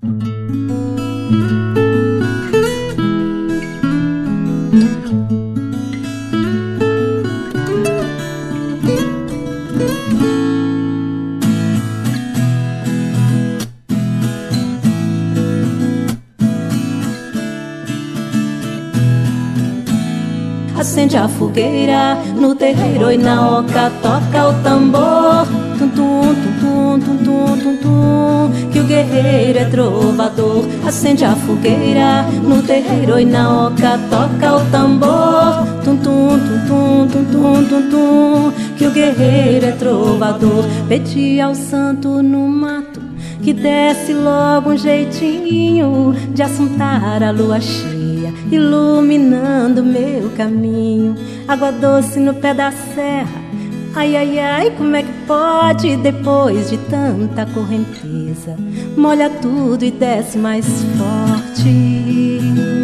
Acende a fogueira no terreiro e na oca toca o tambor. Tum tum tum tum tum tum tum tum, que o guerreiro é trovador. Acende a fogueira no terreiro e na oca toca o tambor. Tum tum tum tum tum tum tum tum, que o guerreiro é trovador. Pedi ao santo no mato que desse logo um jeitinho de assuntar a lua cheia, iluminando meu caminho. Água doce no pé da serra, ai, ai, ai, como é que pode? Depois de tanta correnteza, molha tudo e desce mais forte.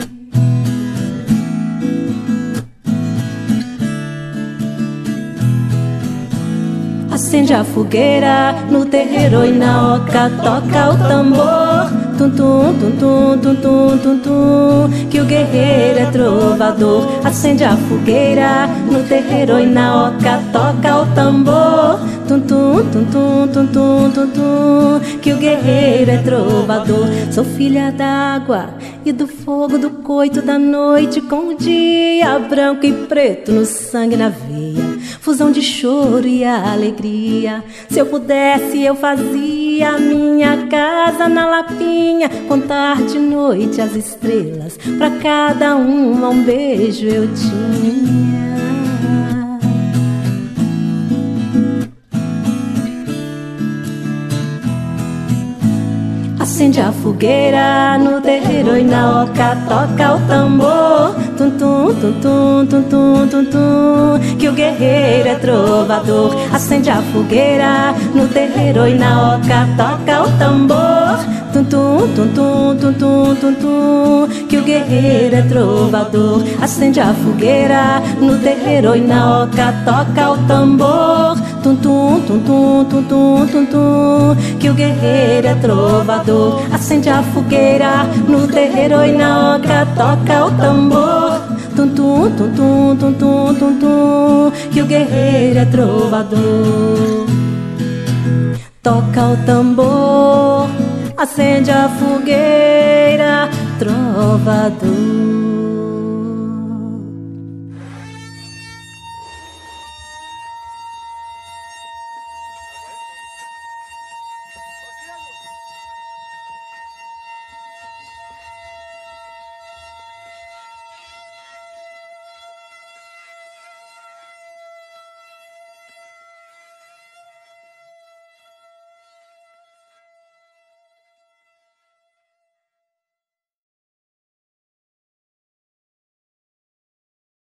Acende a fogueira no terreiro e na oca toca o tambor. Tum tum tum tum tum tum tum tum, que o guerreiro é trovador. Acende a fogueira no terreiro e na oca toca o tambor. Tum tum tum tum tum tum tum tum, que o guerreiro é trovador. Sou filha d'água e do fogo, do coito da noite, com o dia branco e preto no sangue, na veia, fusão de choro e alegria. Se eu pudesse eu fazia a minha casa na lapinha, contar de noite as estrelas, pra cada uma um beijo eu tinha. Acende a fogueira no terreiro e na oca toca o tambor. Tum tum tum tum tum tum tum tum, que o guerreiro é trovador. Acende a fogueira no terreiro e na oca toca o tambor. Tum tum tum tum tum tum tum tum, que o guerreiro é trovador. Acende a fogueira no terreiro e na oca toca o tambor. Tum tum tum tum tum tum tum tum, que o guerreiro é trovador. Acende a fogueira no terreiro e na oca toca o tambor. Tum tum tum tum tum tum tum tum, que o guerreiro é trovador. Toca o tambor, acende a fogueira, trovador.